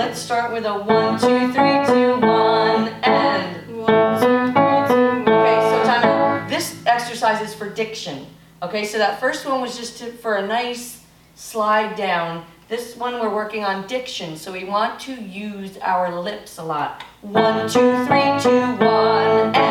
Let's start with a 1, 2, 3, 2, 1, and 1, 2, 3, 2, 1. Okay, so time out. This exercise is for diction. Okay, so that first one was just for a nice slide down. This one we're working on diction, so we want to use our lips a lot. 1, 2, 3, 2, 1, and